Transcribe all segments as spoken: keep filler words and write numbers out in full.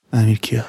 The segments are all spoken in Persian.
امیر کیا.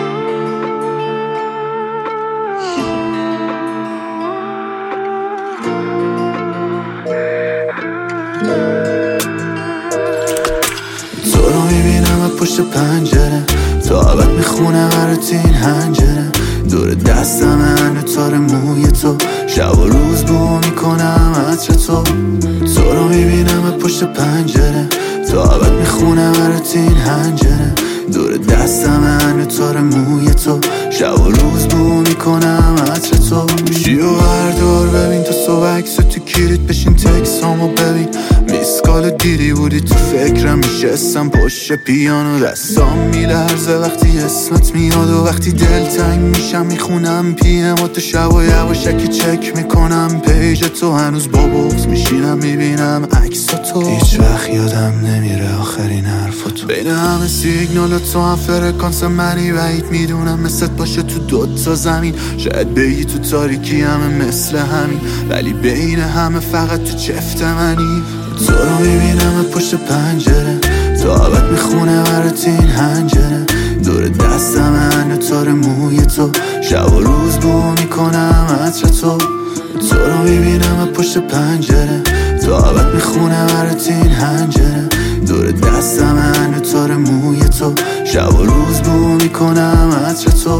تو رو میبینم از پشت پنجره، تا ابد میخونم برات این هنجره. دور دستم هنو تار موی تو، شب و روز بو میکنم عطر تو. تو رو میبینم از پشت پنجره، تا ابد میخونم برات این هنجره. دور دستم هنو تار موی تو، شب و روز بو میکنم عطر تو. شیو بردار ببین تو صبح تو کیریت بشین تکسامو ببین. میسکال دیدی بودی تو فکرم، میشستم پشت پیانو دستام میلرزه وقتی اسمت میاد و وقتی دلتنگ میشم میخونم پیم و تو شب و یواشکی چک میکنم پیج تو. هنوز با بغض میشینم میبینم عکس تو، هیچ وقت یادم نمیره آخرین حرف تو. بین همه سیگنال تو هم فرکانس منی بعید میدونم مثلت باشه تو دوتا زمین. شاید بگی تو تاریکی همه مثل همین، ولی بین همه فقط تو چفت منی. تو رو میبینم پشت پنجره، تا ابد میخونه برات این هنجره. دور دستم هنو تار موی تو، شب و روز بو میکنم عطر تو. تو رو میبینم پشت پنجره، تا ابد میخونه برات این هنجره. دور دستم هنو تار موی تو، شب و روز بو میکنم عطر تو.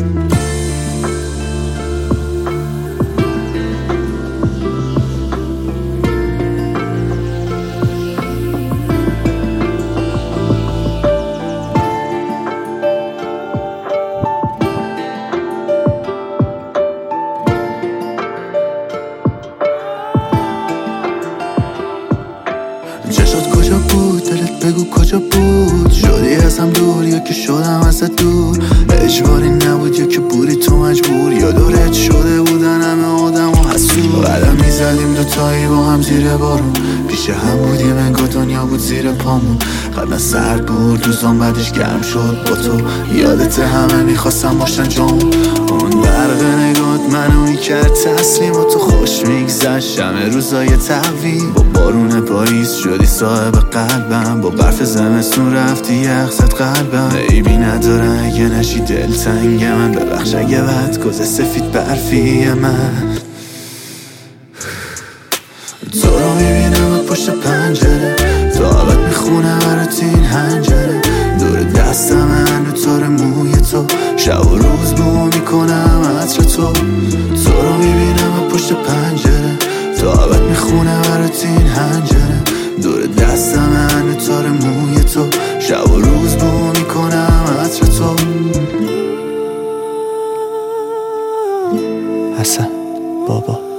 چشات کجا بود؟ دلت بگو کجا بود؟ شدی ازم دور یا که شدم ازت دور؟ اجباری نبود یا که بودی تو مجبور؟ یا دورت شده بودن همه آدم و حسود؟ قدم میزدیم دوتایی با هم زیر بارون، پیش هم بودیم انگار دنیا بود زیر پامون. قبلا سرد بود روزان بعدش گرم شد با تو، یادت همه میخواستم باشن جامون. اون برق نگات منو میکرد تسلیم و تو خوش میگذشت همه روزای تحویل. با بارون پاییز شدی صاحب قلبم، با برف زمستون رفتی یخزد قلبم. عیبی نداره اگه نشی دلتنگ من، ببخش اگه بد گذه سفید برفی من. تو رو میبینم پشت پنجره، تا ابد میخونه برات این هنجره. دور دستم هنو تار موی تو، شب و روز بو میکنم عطر تو. تو رو میبینم پشت پنجره، تا ابد میخونه برات این هنجره. دور دستم هنو تار موی تو، شب و روز بو میکنم عطر تو. حسن بابا.